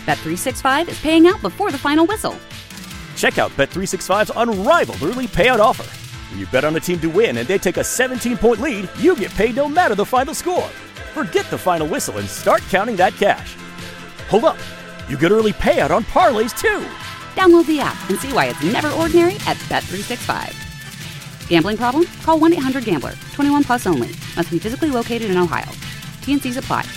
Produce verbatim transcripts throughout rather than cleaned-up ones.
Bet three sixty-five is paying out before the final whistle. Check out Bet three sixty-five's unrivaled early payout offer. When you bet on a team to win and they take a seventeen-point lead, you get paid no matter the final score. Forget the final whistle and start counting that cash. Hold up. You get early payout on parlays, too. Download the app and see why it's never ordinary at Bet three sixty-five. Gambling problem? Call one eight hundred gambler. twenty-one plus only. Must be physically located in Ohio. T N Cs apply.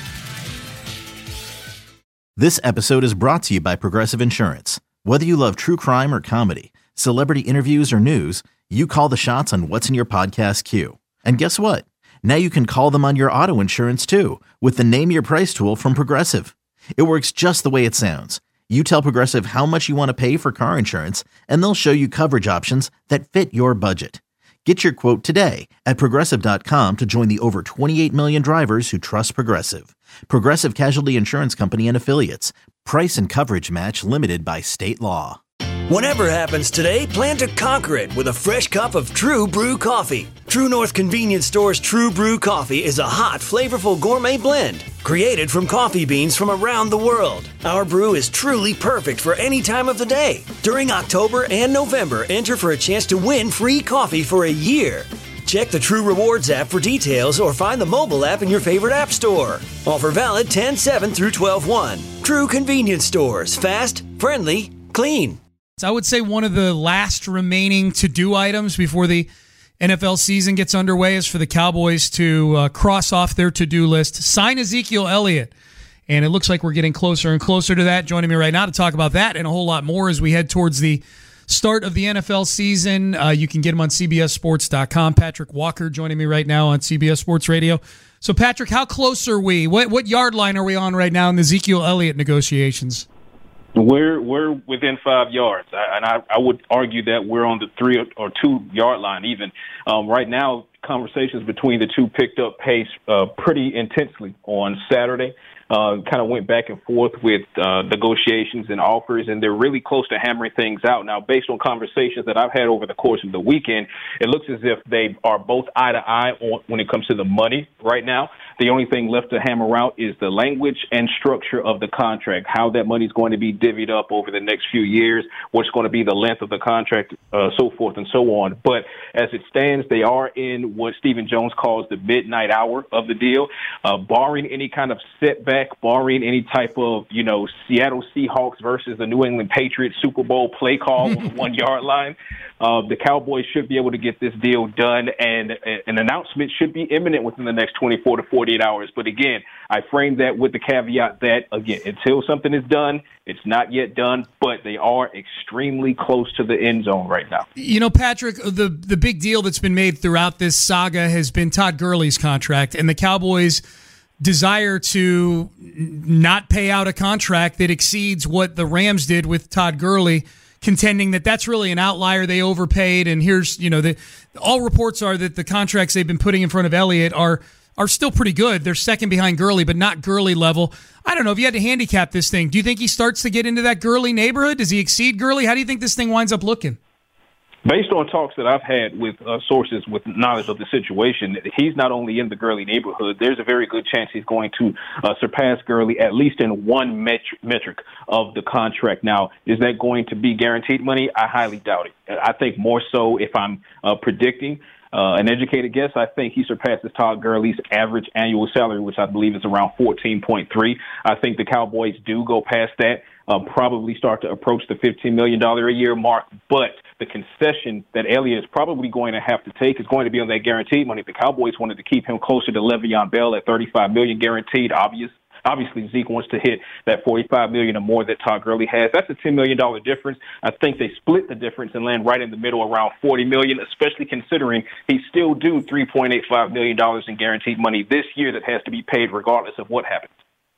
This episode is brought to you by Progressive Insurance. Whether you love true crime or comedy, celebrity interviews or news, you call the shots on what's in your podcast queue. And guess what? Now you can call them on your auto insurance too with the Name Your Price tool from Progressive. It works just the way it sounds. You tell Progressive how much you want to pay for car insurance, and they'll show you coverage options that fit your budget. Get your quote today at Progressive dot com to join the over twenty-eight million drivers who trust Progressive. Progressive Casualty Insurance Company and Affiliates. Price and coverage match limited by state law. Whatever happens today, plan to conquer it with a fresh cup of True Brew coffee. True North Convenience Store's True Brew coffee is a hot, flavorful gourmet blend created from coffee beans from around the world. Our brew is truly perfect for any time of the day. During October and November, enter for a chance to win free coffee for a year. Check the True Rewards app for details or find the mobile app in your favorite app store. Offer valid ten seven through twelve one. True Convenience Stores. Fast, friendly, clean. I would say one of the last remaining to-do items before the N F L season gets underway is for the Cowboys to uh, cross off their to-do list, sign Ezekiel Elliott. And it looks like we're getting closer and closer to that. Joining me right now to talk about that and a whole lot more as we head towards the start of the N F L season. Uh, you can get him on C B S Sports dot com. Patrick Walker joining me right now on C B S Sports Radio. So, Patrick, how close are we? What, what yard line are we on right now in the Ezekiel Elliott negotiations? We're we're within five yards, I, and I, I would argue that we're on the three or, or two yard line even. Um, right now, conversations between the two picked up pace uh, pretty intensely on Saturday. Uh, kind of went back and forth with uh, negotiations and offers, and they're really close to hammering things out. Now, based on conversations that I've had over the course of the weekend, it looks as if they are both eye to eye on, when it comes to the money right now. The only thing left to hammer out is the language and structure of the contract, how that money is going to be divvied up over the next few years, what's going to be the length of the contract, uh, so forth and so on. But as it stands, they are in what Stephen Jones calls the midnight hour of the deal, uh, barring any kind of setback. Barring any type of, you know, Seattle Seahawks versus the New England Patriots Super Bowl play call on the one-yard line, uh, the Cowboys should be able to get this deal done, and an announcement should be imminent within the next twenty-four to forty-eight hours. But again, I frame that with the caveat that, again, until something is done, it's not yet done, but they are extremely close to the end zone right now. You know, Patrick, the, the big deal that's been made throughout this saga has been Todd Gurley's contract, and the Cowboys' desire to not pay out a contract that exceeds what the Rams did with Todd Gurley, contending that that's really an outlier. They overpaid, and here's, you know, the all reports are that the contracts they've been putting in front of Elliott are are still pretty good. They're second behind Gurley, but not Gurley level. I don't know if you had to handicap this thing. Do you think he starts to get into that Gurley neighborhood? Does he exceed Gurley? How do you think this thing winds up looking? Based on talks that I've had with uh, sources with knowledge of the situation, he's not only in the Gurley neighborhood, there's a very good chance he's going to uh, surpass Gurley at least in one metri- metric of the contract. Now, is that going to be guaranteed money? I highly doubt it. I think more so if I'm uh, predicting uh, an educated guess, I think he surpasses Todd Gurley's average annual salary, which I believe is around fourteen point three. I think the Cowboys do go past that, uh, probably start to approach the fifteen million dollars a year mark, but the concession that Elliott is probably going to have to take is going to be on that guaranteed money. The Cowboys wanted to keep him closer to Le'Veon Bell at thirty-five million dollars guaranteed. Obvious, obviously, Zeke wants to hit that forty-five million dollars or more that Todd Gurley has. That's a ten million dollars difference. I think they split the difference and land right in the middle around forty million dollars, especially considering he's still due three point eight five million dollars in guaranteed money this year that has to be paid regardless of what happens.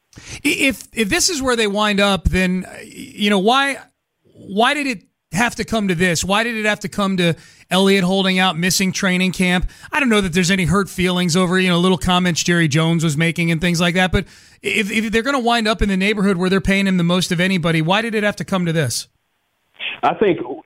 If if this is where they wind up, then, you know, why why did it have to come to this? Why did it have to come to Elliott holding out, missing training camp? I don't know that there's any hurt feelings over, you know, little comments Jerry Jones was making and things like that. But if, if they're going to wind up in the neighborhood where they're paying him the most of anybody, why did it have to come to this? I think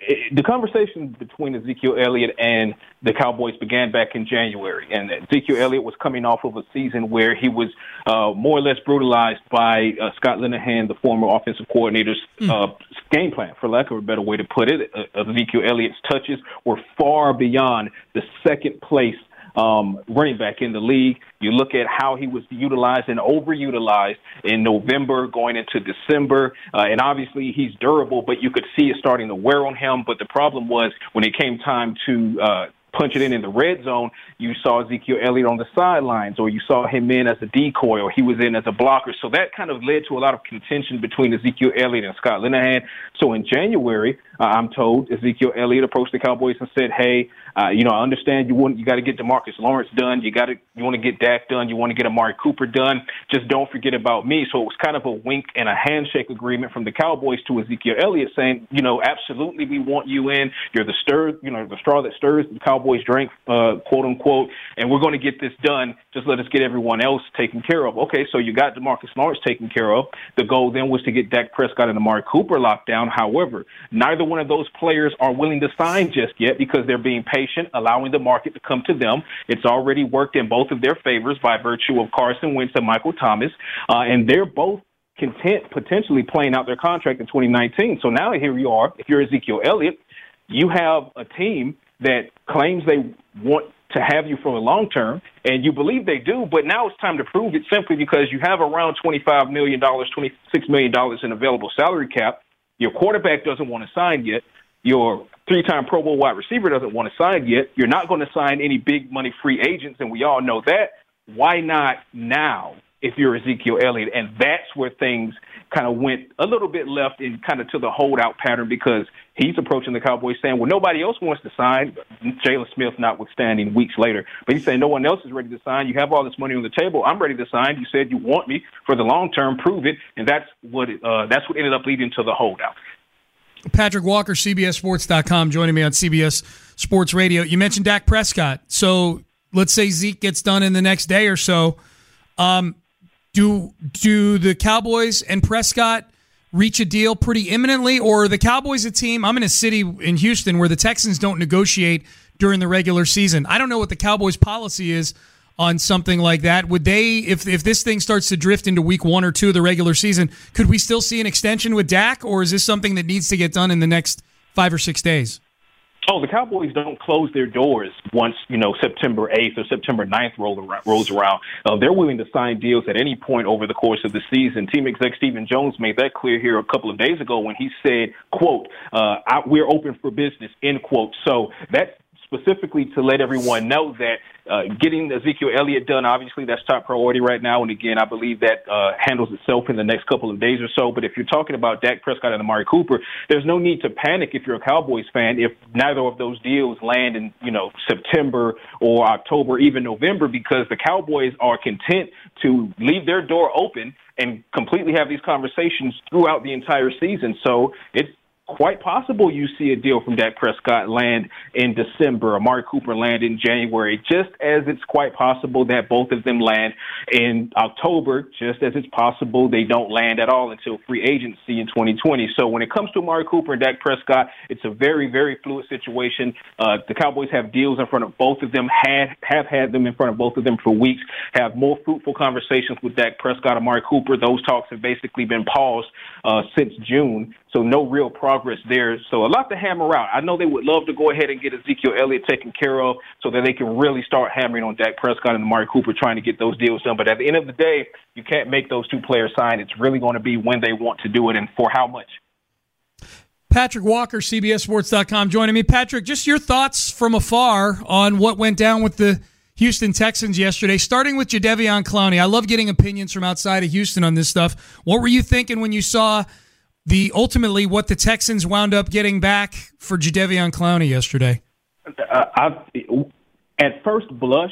it, the conversation between Ezekiel Elliott and the Cowboys began back in January, and Ezekiel Elliott was coming off of a season where he was uh, more or less brutalized by uh, Scott Linehan, the former offensive coordinator's mm. uh, game plan, for lack of a better way to put it. Uh, Ezekiel Elliott's touches were far beyond the second place Um, running back in the league. You look at how he was utilized and overutilized in November going into December, uh, and obviously he's durable, but you could see it starting to wear on him. But the problem was when it came time to uh, punch it in in the red zone, you saw Ezekiel Elliott on the sidelines, or you saw him in as a decoy, or he was in as a blocker. So that kind of led to a lot of contention between Ezekiel Elliott and Scott Linehan. So in January, uh, I'm told Ezekiel Elliott approached the Cowboys and said, "Hey, uh, you know, I understand you want you got to get DeMarcus Lawrence done. You got to you want to get Dak done. You want to get Amari Cooper done. Just don't forget about me." So it was kind of a wink and a handshake agreement from the Cowboys to Ezekiel Elliott, saying, "You know, absolutely, we want you in. You're the stir, you know, the straw that stirs the Cowboys drink, uh, quote unquote, and we're going to get this done. Just let us get everyone else taken care of." Okay, so you got DeMarcus Lawrence taken care of. The goal then was to get Dak Prescott and Amari Cooper locked down. However, neither one of those players are willing to sign just yet because they're being patient, allowing the market to come to them. It's already worked in both of their favors by virtue of Carson Wentz and Michael Thomas, uh, and they're both content potentially playing out their contract in twenty nineteen. So now here you are. If you're Ezekiel Elliott, you have a team that claims they want to have you for the long term, and you believe they do, but now it's time to prove it simply because you have around twenty-five million dollars, twenty-six million dollars in available salary cap. Your quarterback doesn't want to sign yet. Your three-time Pro Bowl wide receiver doesn't want to sign yet. You're not going to sign any big money free agents, and we all know that. Why not now if you're Ezekiel Elliott? And that's where things kind of went a little bit left and kind of to the holdout pattern, because he's approaching the Cowboys saying, well, nobody else wants to sign, Jalen Smith notwithstanding weeks later. But he's saying no one else is ready to sign. You have all this money on the table. I'm ready to sign. You said you want me for the long term. Prove it. And that's what it, uh, that's what ended up leading to the holdout. Patrick Walker, C B S Sports dot com, joining me on C B S Sports Radio. You mentioned Dak Prescott. So let's say Zeke gets done in the next day or so. Um, do do the Cowboys and Prescott reach a deal pretty imminently, or are the Cowboys a team? I'm in a city in Houston where the Texans don't negotiate during the regular season. I don't know what the Cowboys' policy is on something like that. Would they, if if this thing starts to drift into week one or two of the regular season, could we still see an extension with Dak, or is this something that needs to get done in the next five or six days? Oh, the Cowboys don't close their doors once, you know, September eighth or September ninth roll around, rolls around. Uh, they're willing to sign deals at any point over the course of the season. Team exec Stephen Jones made that clear here a couple of days ago when he said, quote, uh, I, we're open for business, end quote. So that's specifically to let everyone know that uh, getting Ezekiel Elliott done, obviously that's top priority right now. And again, I believe that uh, handles itself in the next couple of days or so. But if you're talking about Dak Prescott and Amari Cooper, there's no need to panic if you're a Cowboys fan if neither of those deals land in, you know, September or October, even November, because the Cowboys are content to leave their door open and completely have these conversations throughout the entire season. So it's quite possible you see a deal from Dak Prescott land in December, Amari Cooper land in January, just as it's quite possible that both of them land in October, just as it's possible they don't land at all until free agency in twenty twenty. So when it comes to Amari Cooper and Dak Prescott, it's a very, very fluid situation. Uh, the Cowboys have deals in front of both of them, had, have had them in front of both of them for weeks, have more fruitful conversations with Dak Prescott, Amari Cooper. Those talks have basically been paused uh, since June. So no real progress there. So a lot to hammer out. I know they would love to go ahead and get Ezekiel Elliott taken care of so that they can really start hammering on Dak Prescott and Amari Cooper trying to get those deals done. But at the end of the day, you can't make those two players sign. It's really going to be when they want to do it and for how much. Patrick Walker, C B S Sports dot com, joining me. Patrick, just your thoughts from afar on what went down with the Houston Texans yesterday, starting with Jadeveon Clowney. I love getting opinions from outside of Houston on this stuff. What were you thinking when you saw the ultimately what the Texans wound up getting back for Jadeveon Clowney yesterday? Uh, I, at first blush,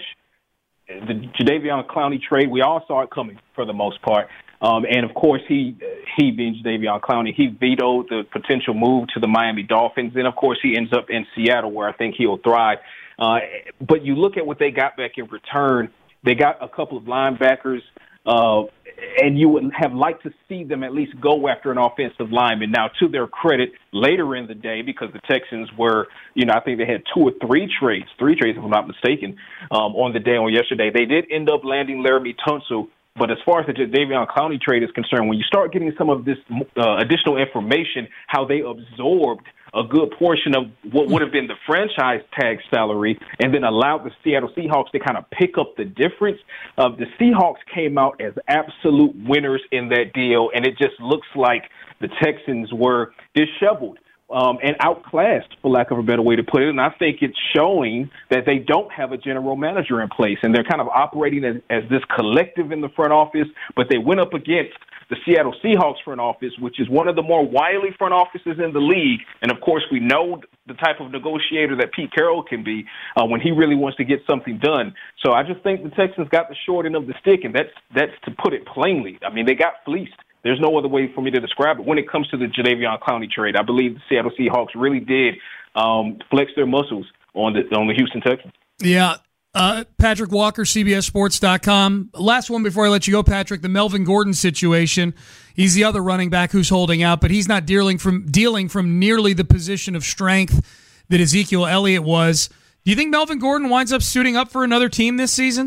the Jadeveon Clowney trade, we all saw it coming for the most part. Um, and, of course, he, he being Jadeveon Clowney, he vetoed the potential move to the Miami Dolphins. And, of course, he ends up in Seattle where I think he'll thrive. Uh, but you look at what they got back in return. They got a couple of linebackers. Uh, and you would have liked to see them at least go after an offensive lineman. Now, to their credit, later in the day, because the Texans were, you know, I think they had two or three trades, three trades if I'm not mistaken, um, on the day on yesterday. They did end up landing Laramie Tunsil. But as far as the Jadeveon Clowney trade is concerned, when you start getting some of this uh, additional information, how they absorbed a good portion of what would have been the franchise tag salary and then allowed the Seattle Seahawks to kind of pick up the difference, uh, the Seahawks came out as absolute winners in that deal, and it just looks like the Texans were disheveled. Um, and outclassed, for lack of a better way to put it. And I think it's showing that they don't have a general manager in place, and they're kind of operating as, as this collective in the front office, but they went up against the Seattle Seahawks front office, which is one of the more wily front offices in the league. And, of course, we know the type of negotiator that Pete Carroll can be uh, when he really wants to get something done. So I just think the Texans got the short end of the stick, and that's that's to put it plainly. I mean, they got fleeced. There's no other way for me to describe it. When it comes to the Jadeveon Clowney trade, I believe the Seattle Seahawks really did um, flex their muscles on the on the Houston Texans. Yeah. Uh, Patrick Walker, C B S Sports dot com. Last one before I let you go, Patrick, the Melvin Gordon situation. He's the other running back who's holding out, but he's not dealing from dealing from nearly the position of strength that Ezekiel Elliott was. Do you think Melvin Gordon winds up suiting up for another team this season?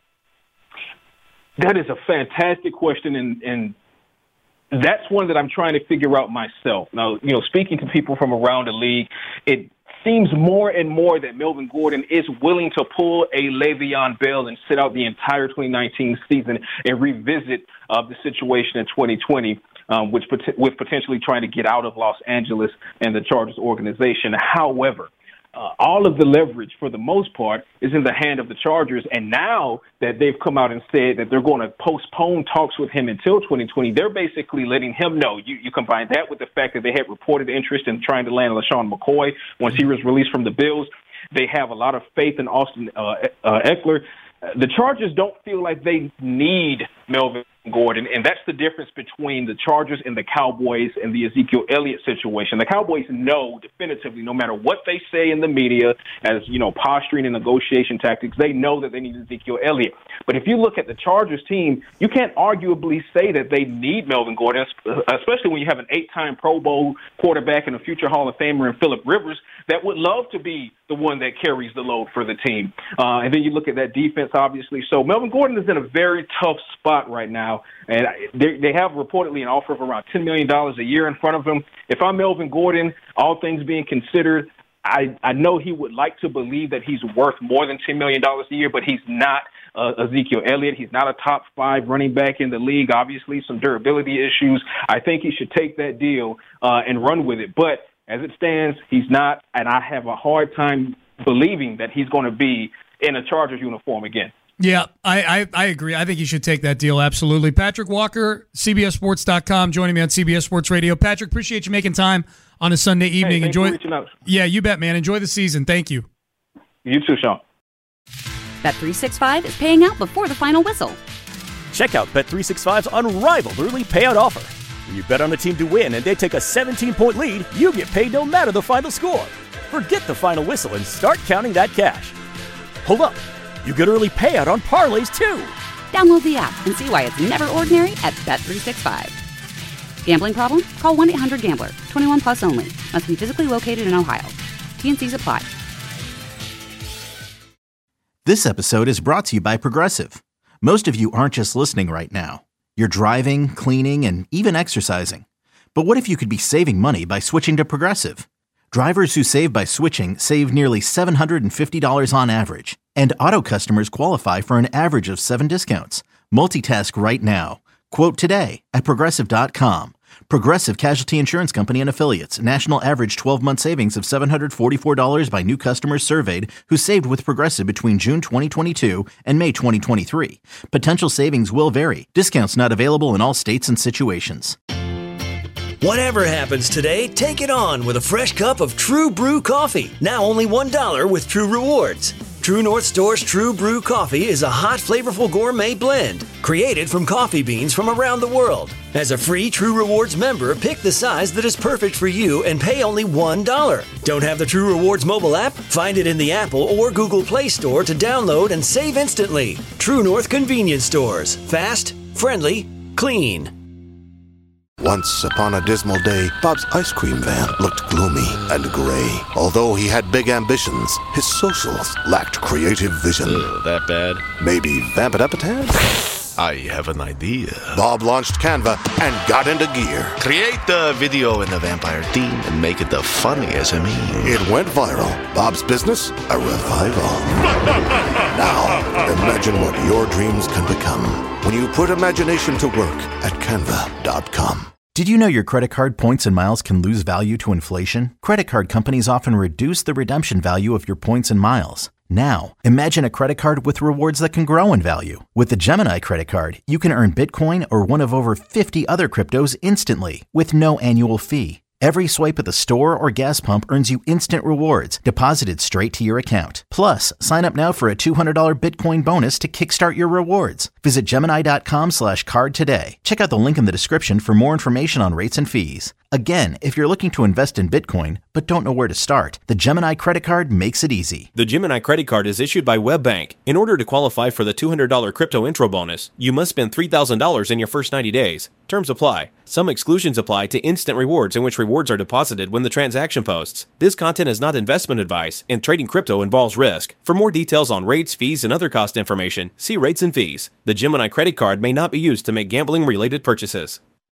That is a fantastic question, and, and that's one that I'm trying to figure out myself. Now, you know, speaking to people from around the league, it seems more and more that Melvin Gordon is willing to pull a Le'Veon Bell and sit out the entire twenty nineteen season and revisit uh, the situation in twenty twenty, um, which with potentially trying to get out of Los Angeles and the Chargers organization. However, Uh, all of the leverage, for the most part, is in the hand of the Chargers. And now that they've come out and said that they're going to postpone talks with him until twenty twenty, they're basically letting him know. You, you combine that with the fact that they had reported interest in trying to land LaShawn McCoy once he was released from the Bills. They have a lot of faith in Austin uh, uh, Eckler. Uh, the Chargers don't feel like they need Melvin Gordon, and that's the difference between the Chargers and the Cowboys and the Ezekiel Elliott situation. The Cowboys know definitively, no matter what they say in the media as, you know, posturing and negotiation tactics, they know that they need Ezekiel Elliott. But if you look at the Chargers team, you can't arguably say that they need Melvin Gordon, especially when you have an eight-time Pro Bowl quarterback and a future Hall of Famer in Phillip Rivers that would love to be the one that carries the load for the team. Uh, and then you look at that defense, obviously. So Melvin Gordon is in a very tough spot right now. And they, they have reportedly an offer of around ten million dollars a year in front of him. If I'm Melvin Gordon, all things being considered, I, I know he would like to believe that he's worth more than ten million dollars a year, but he's not uh, Ezekiel Elliott. He's not a top five running back in the league. Obviously, some durability issues. I think he should take that deal uh, and run with it. But as it stands, he's not, and I have a hard time believing that he's going to be in a Chargers uniform again. Yeah, I, I, I agree. I think you should take that deal, absolutely. Patrick Walker, C B S Sports dot com, joining me on C B S Sports Radio. Patrick, appreciate you making time on a Sunday evening. Hey, Enjoy. For reaching out. Yeah, you bet, man. Enjoy the season. Thank you. You too, Sean. Bet three sixty-five is paying out before the final whistle. Check out Bet three sixty-five's unrivaled early payout offer. When you bet on a team to win and they take a seventeen-point lead, you get paid no matter the final score. Forget the final whistle and start counting that cash. Hold up. You get early payout on parlays, too. Download the app and see why it's never ordinary at Bet three sixty-five. Gambling problem? Call one eight hundred gambler. twenty-one plus only. Must be physically located in Ohio. T N Cs apply. This episode is brought to you by Progressive. Most of you aren't just listening right now. You're driving, cleaning, and even exercising. But what if you could be saving money by switching to Progressive? Drivers who save by switching save nearly seven hundred fifty dollars on average. And auto customers qualify for an average of seven discounts. Multitask right now. Quote today at Progressive dot com. Progressive Casualty Insurance Company and Affiliates. National average twelve-month savings of seven hundred forty-four dollars by new customers surveyed who saved with Progressive between June twenty twenty-two and May twenty twenty-three. Potential savings will vary. Discounts not available in all states and situations. Whatever happens today, take it on with a fresh cup of True Brew coffee. Now only one dollar with True Rewards. True North Store's True Brew coffee is a hot, flavorful gourmet blend created from coffee beans from around the world. As a free True Rewards member, pick the size that is perfect for you and pay only one dollar. Don't have the True Rewards mobile app? Find it in the Apple or Google Play Store to download and save instantly. True North Convenience Stores. Fast, friendly, clean. Once upon a dismal day, Bob's ice cream van looked gloomy and gray. Although he had big ambitions, his socials lacked creative vision. Ugh, that bad? Maybe vamp it up a tad? I have an idea. Bob launched Canva and got into gear. Create the video in the vampire theme and make it the funniest I mean. It went viral. Bob's business, a revival. Now, imagine what your dreams can become when you put imagination to work at canva dot com. Did you know your credit card points and miles can lose value to inflation? Credit card companies often reduce the redemption value of your points and miles. Now, imagine a credit card with rewards that can grow in value. With the Gemini credit card, you can earn Bitcoin or one of over fifty other cryptos instantly with no annual fee. Every swipe at the store or gas pump earns you instant rewards deposited straight to your account. Plus, sign up now for a two hundred dollars Bitcoin bonus to kickstart your rewards. Visit Gemini.com slash card today. Check out the link in the description for more information on rates and fees. Again, if you're looking to invest in Bitcoin but don't know where to start, the Gemini credit card makes it easy. The Gemini credit card is issued by WebBank. In order to qualify for the two hundred dollars crypto intro bonus, you must spend three thousand dollars in your first ninety days. Terms apply. Some exclusions apply to instant rewards in which rewards are deposited when the transaction posts. This content is not investment advice, and trading crypto involves risk. For more details on rates, fees, and other cost information, see rates and fees. The Gemini credit card may not be used to make gambling-related purchases.